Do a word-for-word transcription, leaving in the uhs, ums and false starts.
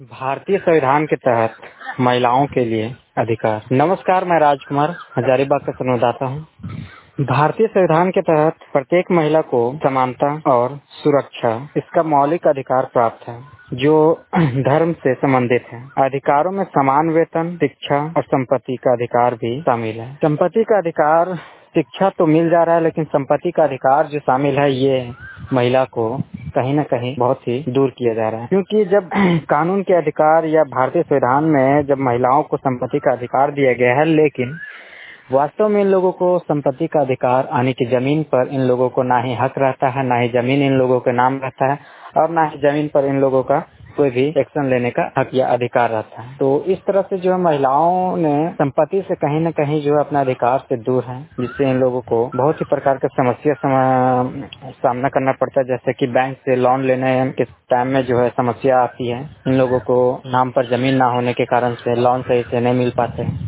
भारतीय संविधान के तहत महिलाओं के लिए अधिकार। नमस्कार, मैं राजकुमार हजारीबाग का संवाददाता हूँ। भारतीय संविधान के तहत प्रत्येक महिला को समानता और सुरक्षा इसका मौलिक अधिकार प्राप्त है, जो धर्म से संबंधित है। अधिकारों में समान वेतन, शिक्षा और संपत्ति का अधिकार भी शामिल है। संपत्ति का अधिकार, शिक्षा तो मिल जा रहा है, लेकिन संपत्ति का अधिकार जो शामिल है, ये महिला को कहीं न कहीं बहुत ही दूर किया जा रहा है। क्योंकि जब कानून के अधिकार या भारतीय संविधान में जब महिलाओं को संपत्ति का अधिकार दिया गया है, लेकिन वास्तव में इन लोगों को संपत्ति का अधिकार आने की जमीन पर इन लोगों को ना ही हक रहता है, ना ही जमीन इन लोगों के नाम रहता है, और ना ही जमीन पर इन लोगों का कोई भी एक्शन लेने का हक या अधिकार रहता है। तो इस तरह से जो है महिलाओं ने संपत्ति से कहीं न कहीं जो है अपना अधिकार से दूर है, जिससे इन लोगों को बहुत ही प्रकार के समस्या सामना करना पड़ता है। जैसे कि बैंक से लोन लेने के टाइम में जो है समस्या आती है, इन लोगों को नाम पर जमीन ना होने के कारण से लोन सही से नहीं मिल पाते हैं।